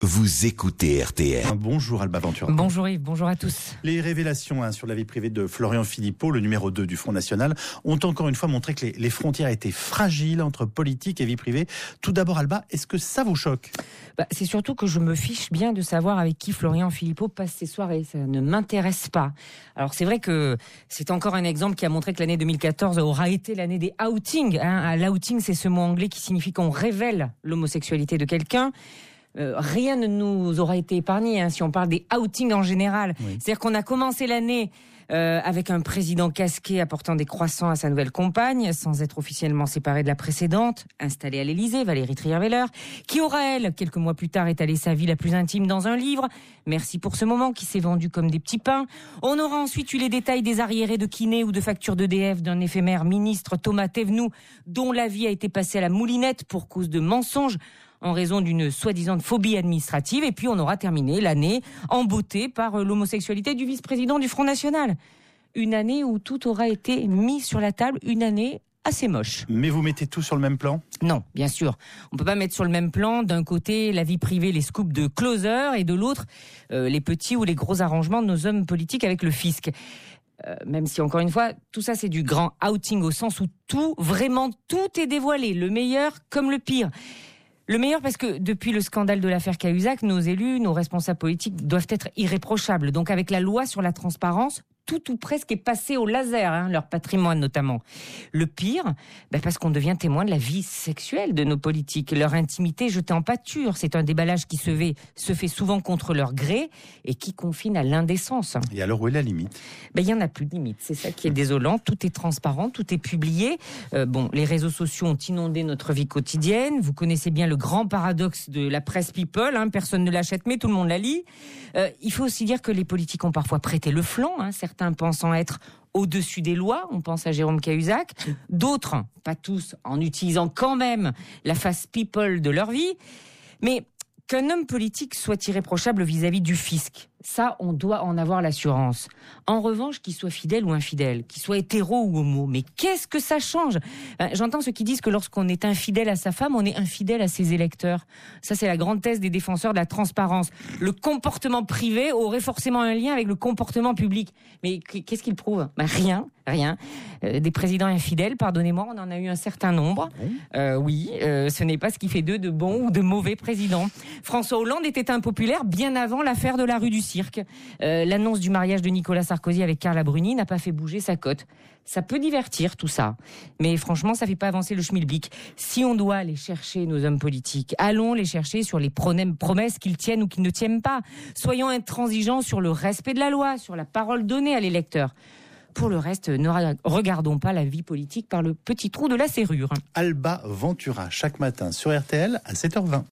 Vous écoutez RTL. Bonjour Alba Ventura. Bonjour Yves, bonjour à tous. Les révélations sur la vie privée de Florian Philippot, le numéro 2 du Front National, ont encore une fois montré que les frontières étaient fragiles entre politique et vie privée. Tout d'abord Alba, est-ce que ça vous choque ? C'est surtout que je me fiche bien de savoir avec qui Florian Philippot passe ses soirées. Ça ne m'intéresse pas. Alors c'est vrai que c'est encore un exemple qui a montré que l'année 2014 aura été l'année des outings. L'outing, c'est ce mot anglais qui signifie qu'on révèle l'homosexualité de quelqu'un. Rien ne nous aura été épargné si on parle des outings en général. Oui. C'est-à-dire qu'on a commencé l'année avec un président casqué apportant des croissants à sa nouvelle compagne, sans être officiellement séparé de la précédente, installée à l'Élysée, Valérie Trierweiler, qui aura, elle, quelques mois plus tard, étalé sa vie la plus intime dans un livre. Merci pour ce moment qui s'est vendu comme des petits pains. On aura ensuite eu les détails des arriérés de kiné ou de factures d'EDF d'un éphémère ministre Thomas Thévenoud, dont la vie a été passée à la moulinette pour cause de mensonges, en raison d'une soi-disant phobie administrative. Et puis on aura terminé l'année en beauté par l'homosexualité du vice-président du Front National. Une année où tout aura été mis sur la table, une année assez moche. Mais vous mettez tout sur le même plan ? Non, bien sûr. On peut pas mettre sur le même plan, d'un côté, la vie privée, les scoops de closer, et de l'autre, les petits ou les gros arrangements de nos hommes politiques avec le fisc. Même si, encore une fois, tout ça, c'est du grand outing au sens où tout, vraiment tout est dévoilé, le meilleur comme le pire. Le meilleur parce que depuis le scandale de l'affaire Cahuzac, nos élus, nos responsables politiques doivent être irréprochables. Donc avec la loi sur la transparence, tout ou presque est passé au laser, leur patrimoine notamment. Le pire, parce qu'on devient témoin de la vie sexuelle de nos politiques, leur intimité jetée en pâture. C'est un déballage qui se fait souvent contre leur gré et qui confine à l'indécence. Et alors où est la limite ? Il y en a plus de limite, c'est ça qui est désolant. Tout est transparent, tout est publié. Les réseaux sociaux ont inondé notre vie quotidienne. Vous connaissez bien le grand paradoxe de la presse people, personne ne l'achète mais tout le monde la lit. Il faut aussi dire que les politiques ont parfois prêté le flanc, certains pensant être au-dessus des lois, on pense à Jérôme Cahuzac, d'autres, pas tous, en utilisant quand même la face people de leur vie, mais qu'un homme politique soit irréprochable vis-à-vis du fisc, ça, on doit en avoir l'assurance. En revanche, qu'il soit fidèle ou infidèle, qu'il soit hétéro ou homo, mais qu'est-ce que ça change ? J'entends ceux qui disent que lorsqu'on est infidèle à sa femme, on est infidèle à ses électeurs. Ça, c'est la grande thèse des défenseurs de la transparence. Le comportement privé aurait forcément un lien avec le comportement public. Mais qu'est-ce qu'il prouve ? Rien. Des présidents infidèles, pardonnez-moi, on en a eu un certain nombre. Ce n'est pas ce qui fait d'eux de bons ou de mauvais présidents. François Hollande était impopulaire bien avant l'affaire de la rue du Cirque. L'annonce du mariage de Nicolas Sarkozy avec Carla Bruni n'a pas fait bouger sa cote. Ça peut divertir tout ça, mais franchement ça fait pas avancer le schmilblick. Si on doit aller chercher nos hommes politiques, allons les chercher sur les promesses qu'ils tiennent ou qu'ils ne tiennent pas. Soyons intransigeants sur le respect de la loi, sur la parole donnée à l'électeur. Pour le reste, ne regardons pas la vie politique par le petit trou de la serrure. Alba Ventura, chaque matin sur RTL à 7h20.